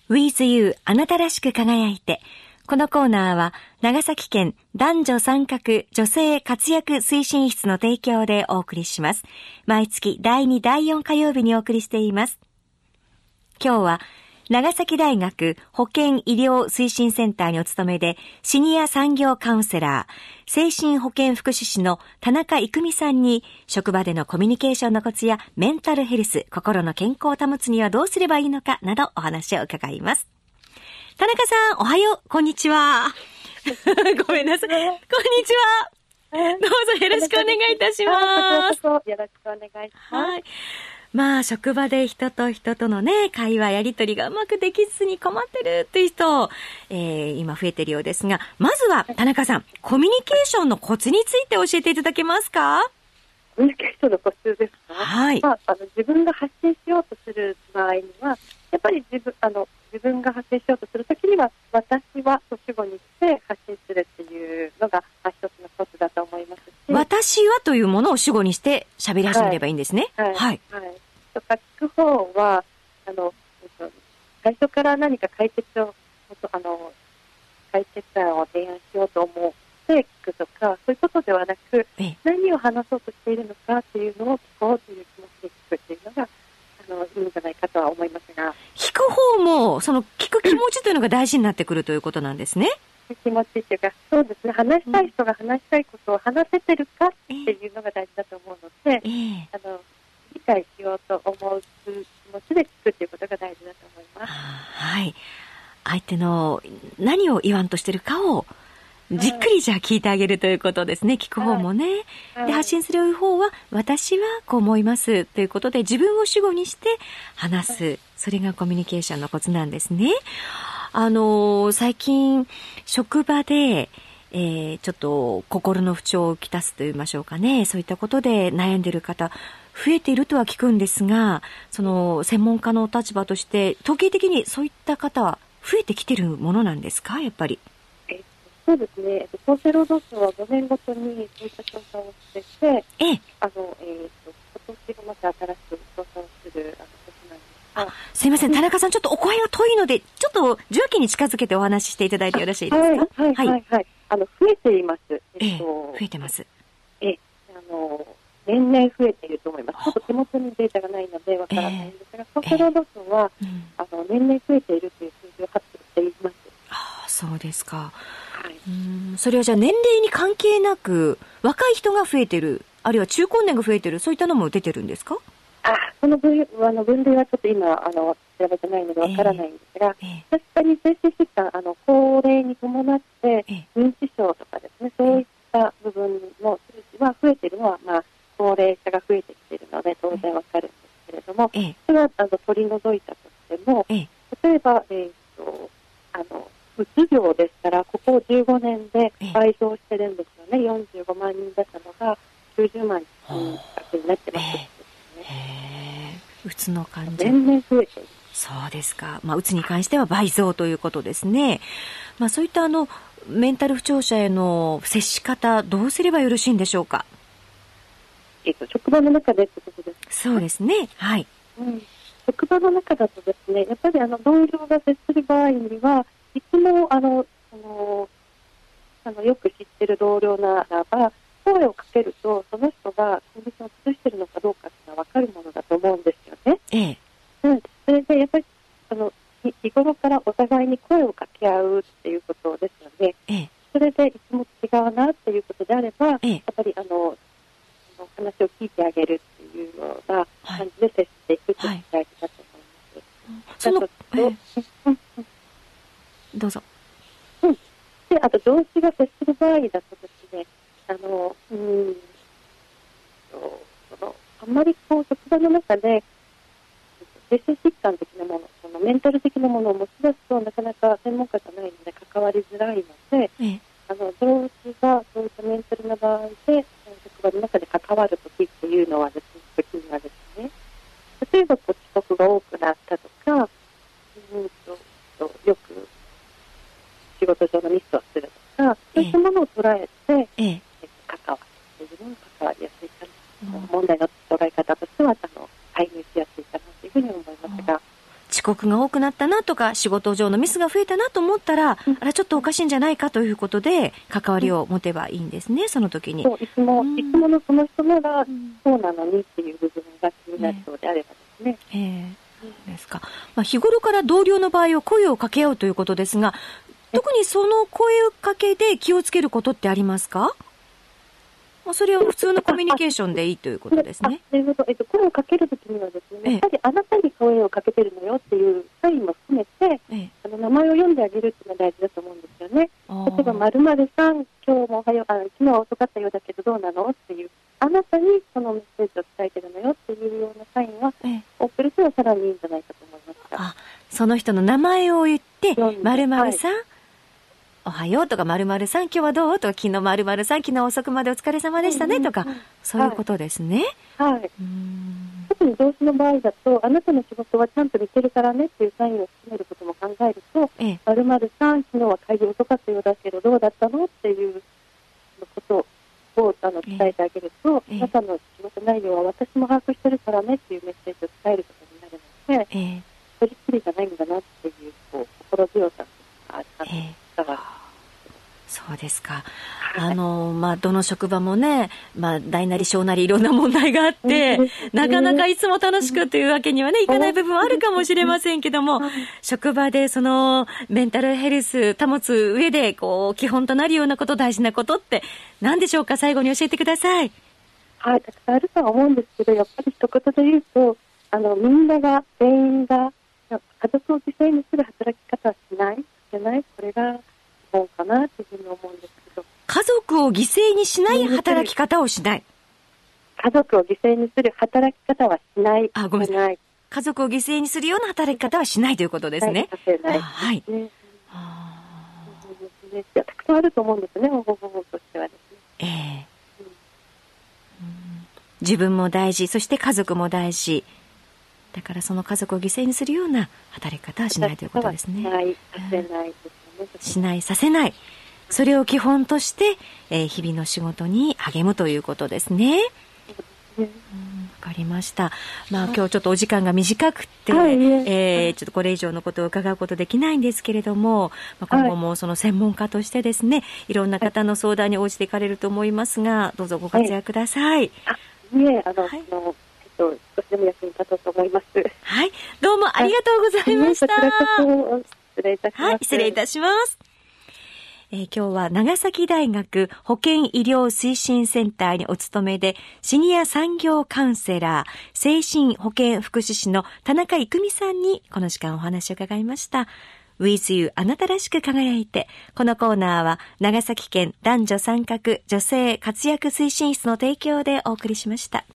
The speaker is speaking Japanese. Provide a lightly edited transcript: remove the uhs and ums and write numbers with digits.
With You あなたらしく輝いて。このコーナーは長崎県男女参画女性活躍推進室の提供でお送りします。毎月第2第4火曜日にお送りしています。今日は長崎大学保健医療推進センターにお勤めでシニア産業カウンセラー、精神保健福祉士の田中郁美さんに職場でのコミュニケーションのコツやメンタルヘルス、心の健康を保つにはどうすればいいのかなどお話を伺います。田中さん、おはよう、こんにちは。ごめんなさい。こんにちは。どうぞよろしくお願いいたします。 よろしくお願いします。 はい。まあ、職場で人と人とのね、会話やりとりがうまくできずに困ってるっていう人、今増えてるようですが、まずは田中さん、コミュニケーションのコツについて教えていただけますか？ コミュニケーションのコツですか？ はい。 自分が発信しようとする場合には、やっぱり自分が発信しようとするときには、私はと主語にして発信するっていうのが一つのコツだと思いますし、 私はというものを主語にして喋り始めればいいんですね。 はい。 はい。 とか聞く方は、最初から何か解決案を提案しようと思って聞くとか、そういうことではなく、何を話そうとしているのかっていうのを聞こうという気持ちで聞くっていうのがいいんじゃないかとは思いますが、 聞く方もその聞く気持ちというのが大事になってくるということなんですね。 気持ちっていうか、そうですね、話したい人が話したいことを話せてるかっていうのが大事だと思うので、理解しようと思う気持ちで聞くっていうことが大事だと思います。 はい。相手の何を言わんとしてるかをじっくりじゃあ聞いてあげるということですね。聞く方もね。で、発信する方は、私はこう思いますということで、自分を主語にして話す。それがコミュニケーションのコツなんですね。最近、職場で、ちょっと心の不調をきたすと言いましょうかね。そういったことで悩んでいる方、増えているとは聞くんですが、その専門家の立場として、統計的にそういった方は増えてきているものなんですか、やっぱり。 そうですね。厚生労働省は5年ごとにそういった調査をしてて、今年もまた新しく調査をすることなんですが。 すいません、田中さん、ちょっとお声が遠いので、ちょっと受話器に近づけてお話ししていただいてよろしいですか？ はい。増えています。 増えてます。 年々増えていると思います。ちょっと手元にデータがないのでわからないんですが、厚生労働省は、年々増えているという数字を発表しています。 そうですか。それはじゃあ年齢に関係なく若い人が増えてる、あるいは中高年が増えてる、そういったのも出てるんですか？ その分類はちょっと今調べてないのでわからないんですが、確かに精神疾患高齢に伴って認知症とかですね、そういった部分の数字は増えているのは、高齢者が増えてきているので当然わかるんですけれども、それは取り除いたとしても、例えばうつ病でしたら、ここ15年で倍増してるんですよね。45万人だったのが90万人近くになってます、 うつの患者。 年々増えている。 そうですか。うつに関しては倍増ということですね。そういったメンタル不調者への接し方、どうすればよろしいんでしょうか？ 職場の中でってことですか？ そうですね。はい。 職場の中だとですね、やっぱり同僚が接する場合には、いつもよく知ってる同僚ならば、声をかけると、その人がコンディションを崩しているのかどうかっていうのは分かるものだと思うんですよね。それでやっぱり日頃からお互いに声をかけ合うっていうことですので、それでいつも違うなっていうことであれば、やっぱり話を聞いてあげるっていうような感じで接していくという大事だと思います。 どうぞ。 で、あと上司が接する場合だとですね、あんまり職場の中で精神疾患的なもの、メンタル的なものを持ち出すとなかなか専門家じゃないので関わりづらいので、上司がそういったメンタルな場合で職場の中で関わるときっていうのはですね、例えば遅刻が多くなったとか、よく仕事上のミスをするとか、そういったものを捉えて、関わって自分に関わりやすいかな、問題の捉え方としては介入しやすいかなというふうに思いますが、 遅刻クが多くなったなとか、仕事上のミスが増えたなと思ったら、あら、ちょっとおかしいんじゃないかということで、関わりを持てばいいんですね、その時に。 そう、いつものその人なら、そうなのにっていう部分が気になるそうであればですね。 ですか。日頃から同僚の場合は声を掛け合うということですが、特にその声かけで気をつけることってありますか？それは普通のコミュニケーションでいいということですね。 声をかけるときにはですね、やっぱりあなたに声をかけてるのよっていうサインも含めて、名前を読んであげるっていうのが大事だと思うんですよね。例えば、〇〇さん、今日もおはよう、昨日は遅かったようだけどどうなのっていう、あなたにそのメッセージを伝えてるのよっていうようなサインは、送るとさらにいいんじゃないかと思いました。 その人の名前を言って、〇〇さん、おはようとか、〇〇さん今日はどうとか、昨日〇〇さん昨日遅くまでお疲れ様でしたねとか、そういうことですね。 はい。特に動詞の場合だと、あなたの仕事はちゃんと見てるからねっていうサインを含めることも考えると、〇〇さん昨日は会議遅かったようだけどどうだったのっていうことを伝えてあげると、あなたの仕事内容は私も把握してるからねっていうメッセージを伝えることになるので、一人っきりじゃないんだなっていう、心強さがそうですか。どの職場もね、大なり小なりいろんな問題があって、なかなかいつも楽しくというわけにはね、いかない部分はあるかもしれませんけども、職場でそのメンタルヘルス保つ上で、基本となるようなこと、大事なことって何でしょうか？最後に教えてください。 はい、たくさんあるとは思うんですけど、やっぱり一言で言うと、みんなが、全員が、家族を犠牲にする働き方はしない、これがかなというふうに思うんですけど、 家族を犠牲にしない働き方をしない。 家族を犠牲にする働き方はしない。 ごめんなさい。家族を犠牲にするような働き方はしないということですね。 させない。はい。たくさんあると思うんですね、方法としてはですね。 自分も大事、そして家族も大事。だからその家族を犠牲にするような働き方はしないということですね。 しない、させないですね。 しない、させない。それを基本として、日々の仕事に励むということですね。わかりました。今日ちょっとお時間が短くて、ちょっとこれ以上のことを伺うことできないんですけれども、今後もその専門家としてですね、いろんな方の相談に応じていかれると思いますが、どうぞご活躍ください。 少しでも役に立とうと思います。 はい、どうもありがとうございました。 失礼いたします。 はい、失礼いたします。今日は長崎大学保健医療推進センターにお勤めでシニア産業カウンセラー、精神保健福祉士の田中郁美さんにこの時間お話を伺いました。With You あなたらしく輝いて。このコーナーは長崎県男女参画女性活躍推進室の提供でお送りしました。